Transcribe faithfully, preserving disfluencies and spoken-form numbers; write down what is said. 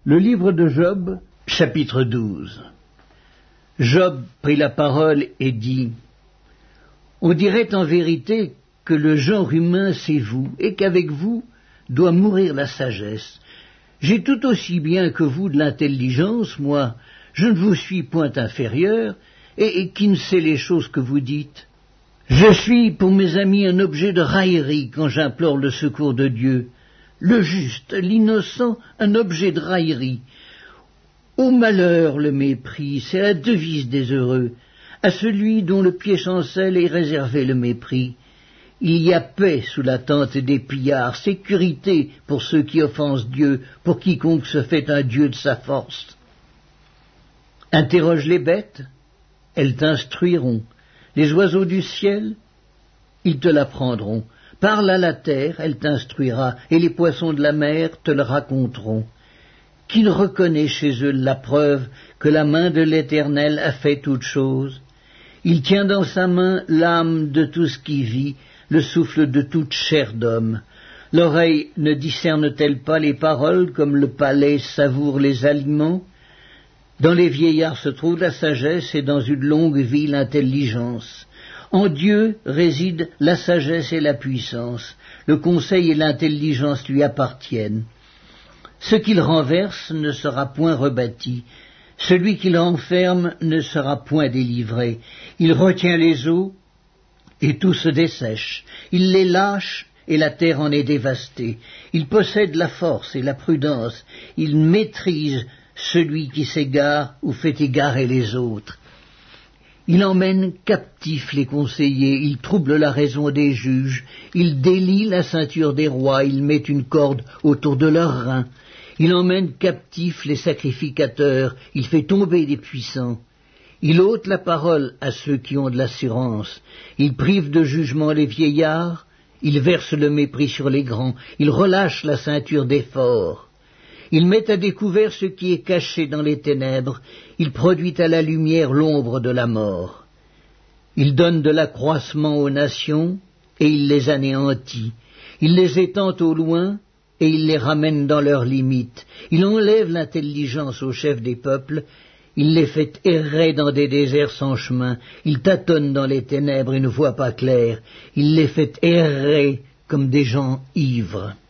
Le livre de Job, chapitre douze. Job prit la parole et dit « On dirait en vérité que le genre humain c'est vous, et qu'avec vous doit mourir la sagesse. J'ai tout aussi bien que vous de l'intelligence, moi, je ne vous suis point inférieur, et, et qui ne sait les choses que vous dites. Je suis pour mes amis un objet de raillerie quand j'implore le secours de Dieu. Le juste, l'innocent, un objet de raillerie. Au malheur le mépris, c'est la devise des heureux. À celui dont le pied chancelle est réservé le mépris. Il y a paix sous la tente des pillards, sécurité pour ceux qui offensent Dieu, pour quiconque se fait un Dieu de sa force. Interroge les bêtes, elles t'instruiront. Les oiseaux du ciel, ils te l'apprendront. Parle à la terre, elle t'instruira, et les poissons de la mer te le raconteront. Qui ne reconnaît chez eux la preuve que la main de l'Éternel a fait toutes choses? Il tient dans sa main l'âme de tout ce qui vit, le souffle de toute chair d'homme. L'oreille ne discerne-t-elle pas les paroles comme le palais savoure les aliments? Dans les vieillards se trouve la sagesse, et dans une longue vie l'intelligence. En Dieu réside la sagesse et la puissance. Le conseil et l'intelligence lui appartiennent. Ce qu'il renverse ne sera point rebâti. Celui qu'il renferme ne sera point délivré. Il retient les eaux, et tout se dessèche. Il les lâche, et la terre en est dévastée. Il possède la force et la prudence. Il maîtrise celui qui s'égare ou fait égarer les autres. Il emmène captifs les conseillers, il trouble la raison des juges, il délie la ceinture des rois, il met une corde autour de leurs reins, il emmène captifs les sacrificateurs, il fait tomber des puissants, il ôte la parole à ceux qui ont de l'assurance, il prive de jugement les vieillards, il verse le mépris sur les grands, il relâche la ceinture des forts. Il met à découvert ce qui est caché dans les ténèbres, il produit à la lumière l'ombre de la mort. Il donne de l'accroissement aux nations, et il les anéantit. Il les étend au loin, et il les ramène dans leurs limites. Il enlève l'intelligence aux chefs des peuples, il les fait errer dans des déserts sans chemin, il tâtonne dans les ténèbres et ne voit pas clair, il les fait errer comme des gens ivres.